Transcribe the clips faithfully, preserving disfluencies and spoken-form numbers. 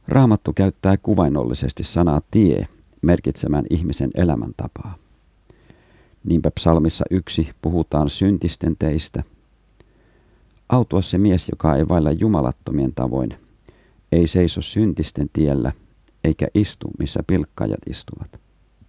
Raamattu käyttää kuvainnollisesti sanaa tie merkitsemään ihmisen elämäntapaa. Niinpä psalmissa yksi puhutaan syntisten teistä. Autua se mies, joka ei vailla jumalattomien tavoin, ei seiso syntisten tiellä, eikä istu, missä pilkkaajat istuvat.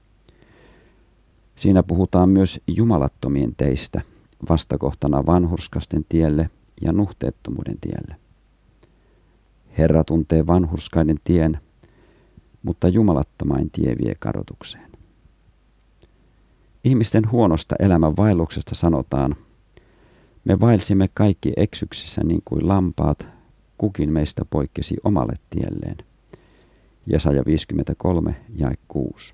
Siinä puhutaan myös jumalattomien teistä, vastakohtana vanhurskasten tielle ja nuhteettomuuden tielle. Herra tuntee vanhurskaiden tien, mutta jumalattomain tie vie kadotukseen. Ihmisten huonosta elämän vaelluksesta sanotaan, me vaelsimme kaikki eksyksissä niin kuin lampaat, kukin meistä poikkesi omalle tielleen. Jesaja viisikymmentäkolme, jae kuusi.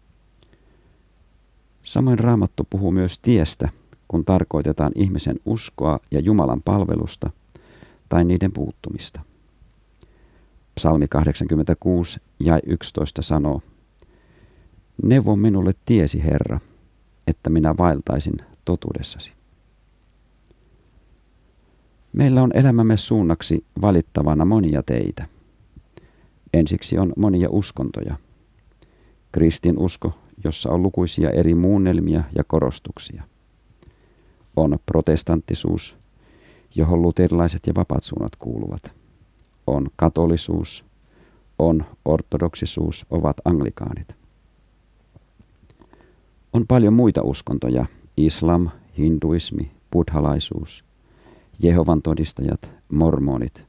Samoin Raamattu puhuu myös tiestä, kun tarkoitetaan ihmisen uskoa ja Jumalan palvelusta tai niiden puuttumista. Psalmi kahdeksankymmentäkuusi, jae yksitoista sanoo, neuvo minulle tiesi, Herra, että minä vaeltaisin totuudessasi. Meillä on elämämme suunnaksi valittavana monia teitä. Ensiksi on monia uskontoja. Kristinusko, jossa on lukuisia eri muunnelmia ja korostuksia. On protestanttisuus, johon luterilaiset ja vapaat suunnat kuuluvat. On katolisuus, on ortodoksisuus, ovat anglikaanit. On paljon muita uskontoja, islam, hinduismi, buddhalaisuus, Jehovan todistajat, mormonit.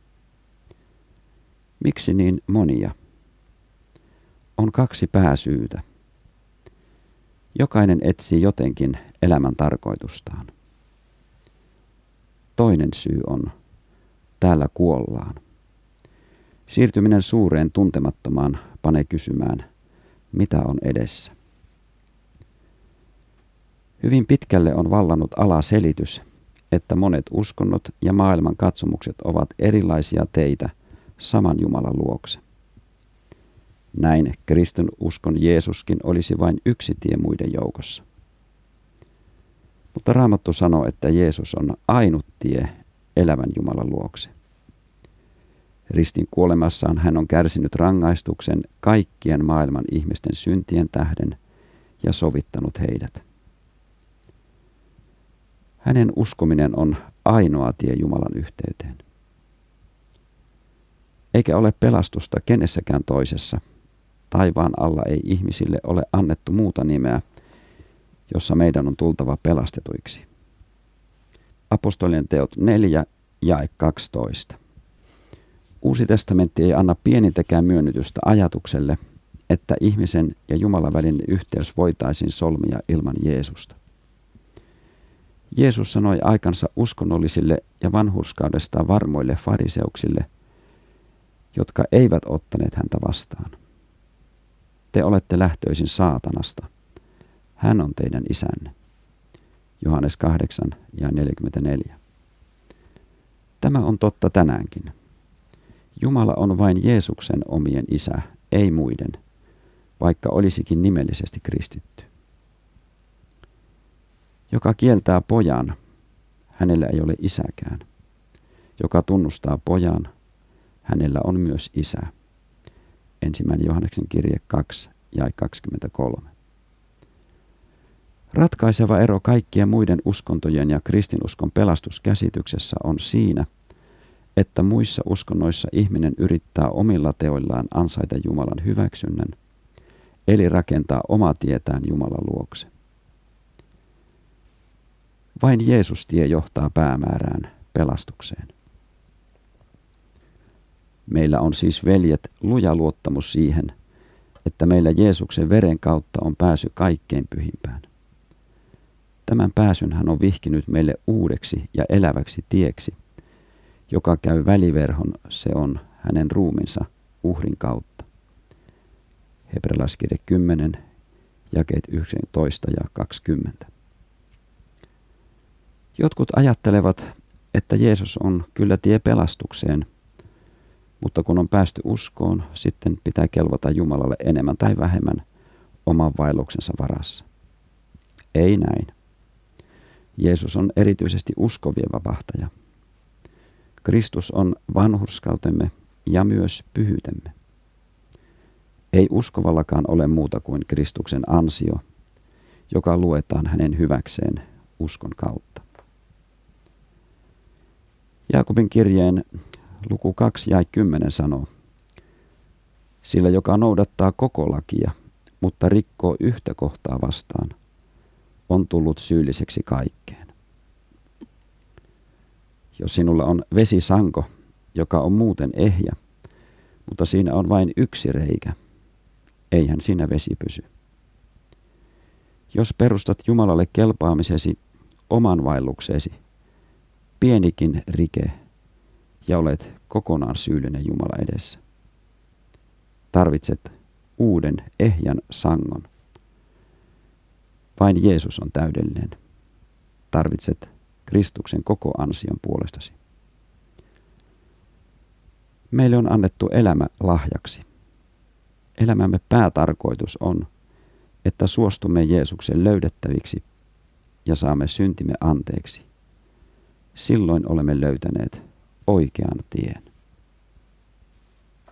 Miksi niin monia? On kaksi pääsyytä. Jokainen etsii jotenkin elämän tarkoitustaan. Toinen syy on, täällä kuollaan. Siirtyminen suureen tuntemattomaan panee kysymään, mitä on edessä. Hyvin pitkälle on vallannut ala selitys, että monet uskonnot ja maailman katsomukset ovat erilaisia teitä saman Jumalan luokse. Näin kristinuskon Jeesuskin olisi vain yksi tie muiden joukossa. Mutta Raamattu sanoo, että Jeesus on ainut tie elävän Jumalan luokse. Ristin kuolemassaan hän on kärsinyt rangaistuksen kaikkien maailman ihmisten syntien tähden ja sovittanut heidät. Hänen uskominen on ainoa tie Jumalan yhteyteen. Eikä ole pelastusta kenessäkään toisessa. Taivaan alla ei ihmisille ole annettu muuta nimeä, jossa meidän on tultava pelastetuiksi. Apostolien teot neljä, jae kaksitoista. Uusi testamentti ei anna pienintäkään myönnytystä ajatukselle, että ihmisen ja Jumalan välinen yhteys voitaisiin solmia ilman Jeesusta. Jeesus sanoi aikansa uskonnollisille ja vanhurskaudestaan varmoille fariseuksille, jotka eivät ottaneet häntä vastaan. Te olette lähtöisin saatanasta. Hän on teidän isänne. Johannes kahdeksan ja neljäkymmentäneljä. Tämä on totta tänäänkin. Jumala on vain Jeesuksen omien isä, ei muiden, vaikka olisikin nimellisesti kristitty. Joka kieltää pojan, hänellä ei ole isäkään. Joka tunnustaa pojan, hänellä on myös isä. Ensimmäinen Johanneksen kirje kaksi, jae kaksikymmentäkolme. Ratkaiseva ero kaikkien muiden uskontojen ja kristinuskon pelastuskäsityksessä on siinä, että muissa uskonnoissa ihminen yrittää omilla teoillaan ansaita Jumalan hyväksynnän, eli rakentaa omaa tietään Jumalan luokse. Vain Jeesus tie johtaa päämäärään, pelastukseen. Meillä on siis, veljet, luja luottamus siihen, että meillä Jeesuksen veren kautta on pääsy kaikkein pyhimpään. Tämän pääsyn hän on vihkinyt meille uudeksi ja eläväksi tieksi, joka käy väliverhon, se on hänen ruuminsa uhrin kautta. Hebrealaiskirje kymmenen, jakeet yksitoista ja kaksikymmentä. Jotkut ajattelevat, että Jeesus on kyllä tie pelastukseen, mutta kun on päästy uskoon, sitten pitää kelvata Jumalalle enemmän tai vähemmän oman vaelluksensa varassa. Ei näin. Jeesus on erityisesti uskovien vapahtaja. Kristus on vanhurskautemme ja myös pyhyytemme. Ei uskovallakaan ole muuta kuin Kristuksen ansio, joka luetaan hänen hyväkseen uskon kautta. Jaakobin kirjeen luku kaksi ja kymmenen sanoo, sillä joka noudattaa koko lakia, mutta rikkoo yhtä kohtaa vastaan, on tullut syylliseksi kaikkeen. Jos sinulla on vesisanko, joka on muuten ehjä, mutta siinä on vain yksi reikä, eihän siinä vesi pysy. Jos perustat Jumalalle kelpaamisesi oman vaellukseesi, pienikin rike, ja olet kokonaan syyllinen Jumala edessä. Tarvitset uuden ehjän sangon. Vain Jeesus on täydellinen. Tarvitset Kristuksen koko ansion puolestasi. Meille on annettu elämä lahjaksi. Elämämme päätarkoitus on, että suostumme Jeesuksen löydettäviksi ja saamme syntimme anteeksi. Silloin olemme löytäneet oikean tien.